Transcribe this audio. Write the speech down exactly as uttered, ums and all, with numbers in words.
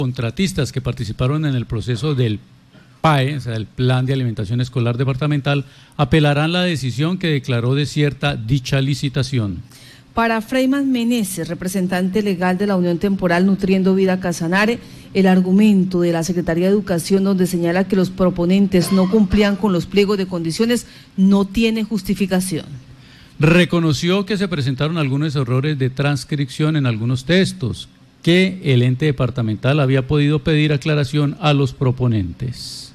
Contratistas que participaron en el proceso del P A E, o sea, el Plan de Alimentación Escolar Departamental, apelarán la decisión que declaró desierta dicha licitación. Para Freyman Meneses, representante legal de la Unión Temporal Nutriendo Vida Casanare, el argumento de la Secretaría de Educación, donde señala que los proponentes no cumplían con los pliegos de condiciones, no tiene justificación. Reconoció que se presentaron algunos errores de transcripción en algunos textos, que el ente departamental había podido pedir aclaración a los proponentes.